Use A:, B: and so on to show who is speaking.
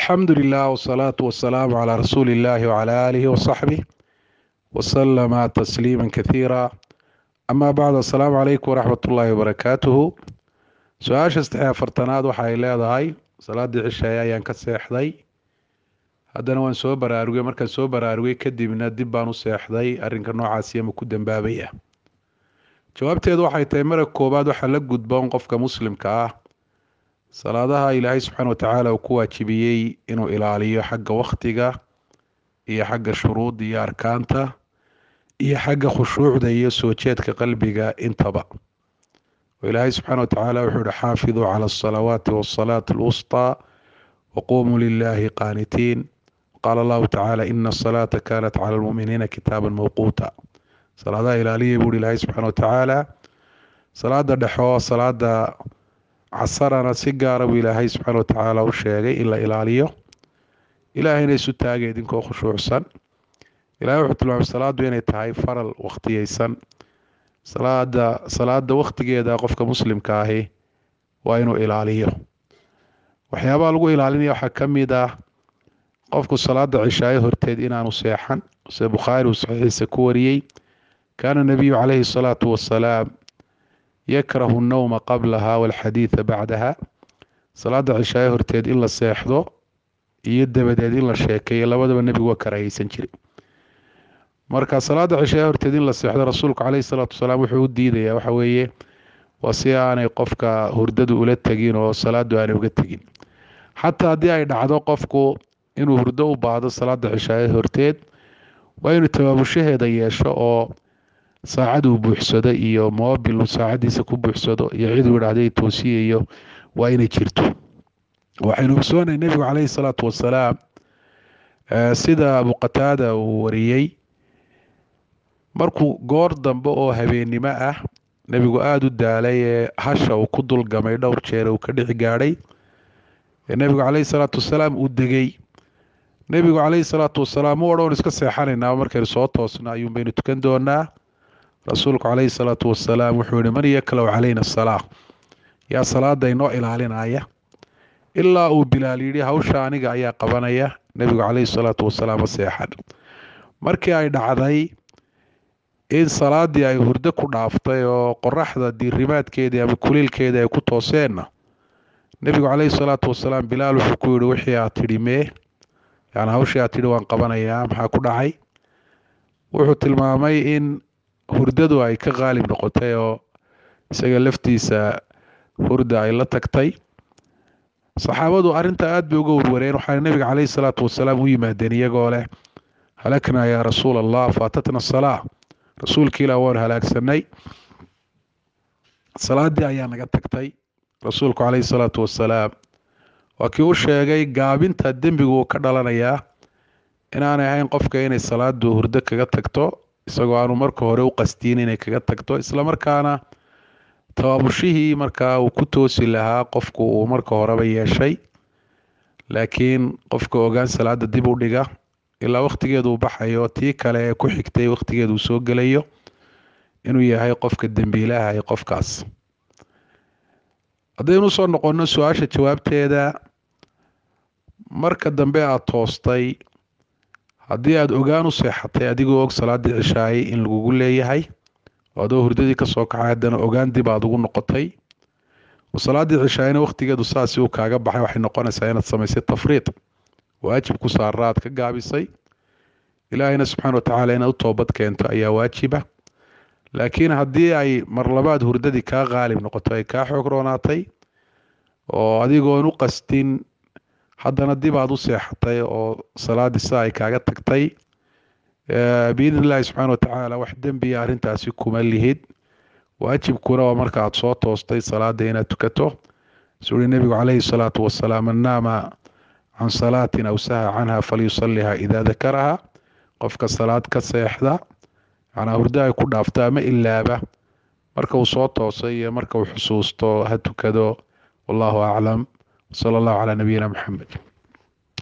A: الحمد لله والصلاة والسلام على رسول الله وعلى آله وصحبه وسلم تسليما كثيرا. أما بعد، السلام عليكم ورحمة الله وبركاته. su-aasha saddex afartanaad waxa ay leedahay salaadii cishaay ayaan ka seexday, haddana waan soo baraarugay. markaan soo baraarugay kadibna dib baan u seexday. arrinka noocaasi ma ku dambaabay ah? jawaabteedu waxay tahay marka koowaad waxaa la gudboon qofka muslimka ah salaadaha ilaahay subxaana watacaala uu ku waajibiyey inuu ilaaliyo xagga wakhtiga iyo xagga shuruudda iyo arkaanta iyo xagga khushuucda iyo soo jeedka qalbiga intaba. وإلهي سبحانه وتعالى وحده حافظوا على الصلوات والصلاة الوسطى وقوموا لله قانتين. قال الله تعالى إن الصلاة كانت على المؤمنين كتابا موقوتا. صلاة إلهية بقول الله سبحانه وتعالى صلاة دحوة صلاة عصرنا سيجارة وإلهي سبحانه وتعالى وشيء إلا إلهية إلهي نيسو تاجي دينكو خشوع سن إلهي وحده الله الصلاة بين تهاي فرل وقتي سن salaada wakhtigeeda qofka muslimka ahi waa inuu ilaaliyo. waxyaabaha lagu ilaalinaya waxaa ka mid ah qofku salaada cishaaye horteed inaanu seexan. sida bukhaari uu saxiixiisa ku wariyey, kaana nabiyu calayhi salaatu wasalaam yakrahu annawma qablaha walxadiida bacdaha. salaada cishaaye horteed in la seexdo iyo dabadeed in la sheekeeyo labadaba nebigu waa karaahaysan jiray. marka salaada cishaay horteed in la seexdo rasuulku calayhi salaatu wasalaam wuxuu u diidayaa waxa weeye waa si aanay qofka hurdadu ula tegin oo salaadu aanay uga tegin. xataa haddii ay dhacdo qofku inuu hurdo u baahdo salaada cishaay horteed, waa inuu tabaabushaheeda yeesho oo saacad uu buuxsado iyo moobil uu saacadiisa ku buuxsado iyo cid uu idhaahday toosiyayo waa inay jirto. waxaynu ogsoonahay nebigu calayhi salaatu wasalaam sida abu qataada uu wariyey, markuu goor dambe oo habeennimo ah nebigu aada u daalay ee hasha uu ku dulgamay dhowr jeer uu ka dhici gaadhay ee nebigu calayhi salaatu wasalaam uu degay. nebigu calayhi salaatu wasalaam u odhan iska seexanaynaa, markaynu soo toosna ayuun baynu tukan doonaa. rasuulku calayhi salaatu wasalaam wuxuu yihi man yaklow calayna asalaa, yaa salaada inoo ilaalinaya. ilaa uu bilaal yidhi hawsha aniga ayaa qabanaya. nebigu calayhi salaatu wasalaam ma seexan. markii ay dhacday in salaadii ay hurdo ku dhaaftay oo qoraxda diirimaadkeedii ama kuleylkeedii ay ku tooseenna, nebigu calayhi salaatu wasalaam bilaal wuxuu ku yihi wixii aad tidhi mee, yani hawshii aad tidhi waan qabanayaa, maxaa ku dhacay? wuxuu tilmaamay in hurdadu ay ka qaalib noqotay oo isaga laftiisa hurda ay la tagtay. saxaabadu arrinta aada bay uga warwareen. waxaa nebiga calayhi salaatu wasalaam u yimaadeen iyagoo leh halaknaa yaa rasuula allah faatatna asalaa, rasuulka ilaah waan halaagsanay, salaadii ayaa naga tagtay. rasuulku calayhi salaatu wasalaam waa kii u sheegay gaabinta dembigu ka dhalanayaa inaanay ahayn qofka inay salaadu hurdo kaga tagto isagoo aanu marka hore u qastiin inay kaga tagto, islamarkaana tabaabushihii markaa uu ku toosi lahaa qofku uu marka horeba yeeshay, laakiin qofka ogaan salaada dib u dhiga ilaa wakhtigeedu uu baxayo tii kale ee ku xigtay wakhtigeedu uu soo gelayo inuu yahay qofka dembiilaha ee qofkaas. haddaynu soo noqonno su-aasha jawaabteeda, marka dambe aada toostay haddii aada ogaan u seexatay adigoo og salaadii cishaayay in lagugu leeyahay oo adoo hurdadii ka soo kacay haddana ogaan dib aada ugu noqotay oo salaadii cishaayana wakhtigeedu saasi uu kaaga baxay, waxay noqonaysaa inaad samaysay tafriid, waajib ku saara aad ka gaabisay. ilaahayna subxaana watacaala inaad u toobad keento ayaa waajiba. laakiin haddii ay mar labaad hurdadii kaa qaalib noqoto, ay kaa xoog roonaatay oo adigoon u qastin haddana dib aad u seexatay oo salaadii saa ay kaaga tagtay, biidni illaahi subxaana watacaala wax dembiya arrintaasi kuma lihid. waajibkuna waa marka aad soo toostay salaada inaad tukato. suu yihi nebigu calayhi salaatu wasalaam man naama can salaatin aw saha canha falyusaliha idaa dakaraha. qofka salaad ka seexda macnaa hurdo ay ku dhaafto ama ilaaba, marka uu soo toosay iyo marka uu xusuusto ha tukado. wallahu aclam. sala allahu calaa nabiyina maxamed.